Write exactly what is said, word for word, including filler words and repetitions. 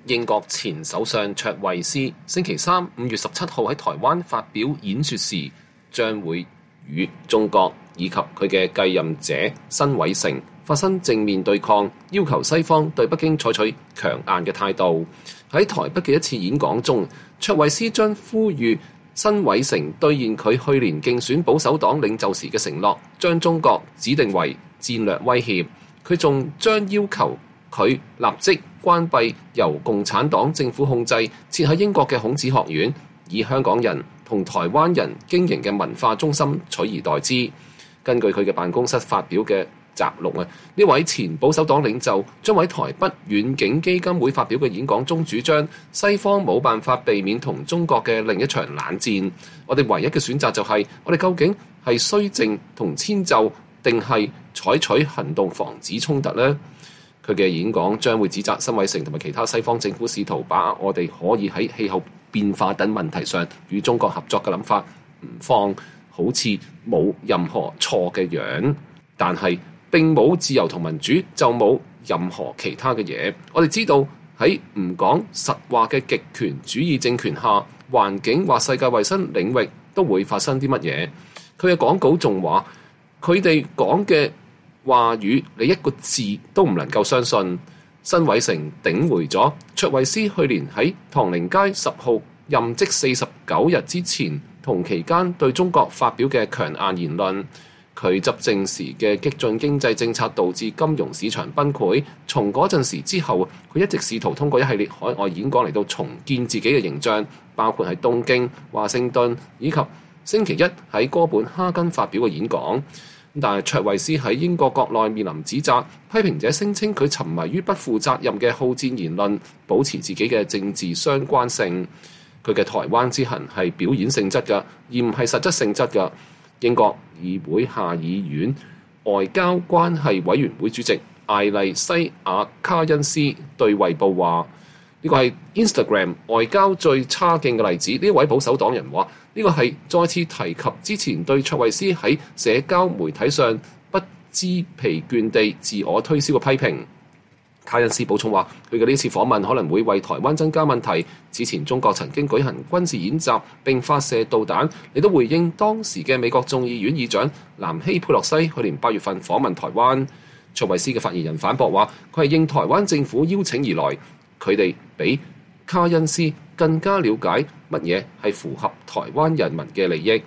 英國前首相卓慧思星期三五月十七號喺台灣發表演說時，將會與中國以及佢嘅繼任者辛偉誠發生正面對抗，要求西方對北京採取強硬嘅態度。喺台北嘅一次演講中，卓慧思將呼籲辛偉誠兌現佢去年競選保守黨領袖時嘅承諾，將中國指定為戰略威脅。佢仲將要求佢立即關閉由共產黨政府控制、設喺英國嘅孔子學院，以香港人同台灣人經營嘅文化中心取而代之。根據佢嘅辦公室發表嘅摘錄啊，呢位前保守黨領袖將喺台北遠景基金會發表嘅演講中主張，西方冇辦法避免同中國嘅另一場冷戰。我哋唯一嘅選擇就係，我哋究竟係綏靖同遷就，定係採取行動防止衝突呢？佢嘅演講將會指責辛偉誠同埋其他西方政府試圖把我哋可以喺氣候變化等問題上與中國合作嘅諗法唔放，好似冇任何錯嘅樣。但係並冇自由同民主，就冇任何其他嘅嘢。我哋知道喺唔講實話嘅極權主義政權下，環境或世界衛生領域都會發生啲乜嘢。佢嘅講稿仲話，佢哋講嘅話語你一個字都唔能夠相信。辛偉誠頂回咗卓慧思去年喺唐寧街十號任職四十九日之前同期間對中國發表嘅強硬言論。佢執政時嘅激進經濟政策導致金融市場崩潰，從嗰陣時之後，佢一直試圖通過一系列海外演講嚟到重建自己嘅形象，包括喺東京、華盛頓以及星期一喺哥本哈根發表嘅演講。但係卓慧思喺英國國內面臨指責，批評者聲稱佢沉迷於不負責任嘅好戰言論，保持自己嘅政治相關性。佢嘅台灣之行係表演性質嘅，而唔係實質性質嘅。英國議會下議院外交關係委員會主席艾麗西亞卡恩斯對衛報話：呢個係 Instagram 外交最差勁嘅例子。呢位保守黨人話：呢個係再次提及之前對卓慧思喺社交媒體上不知疲倦地自我推銷嘅批評。卡恩斯補充話：佢嘅呢次訪問可能會為台灣增加問題。之前中國曾經舉行軍事演習並發射導彈，亦都回應當時嘅美國眾議院議長南希佩洛西去年八月份訪問台灣。卓慧思嘅發言人反駁話：佢係應台灣政府邀請而來，佢哋比卡恩斯更加了解乜嘢係符合台灣人民嘅利益。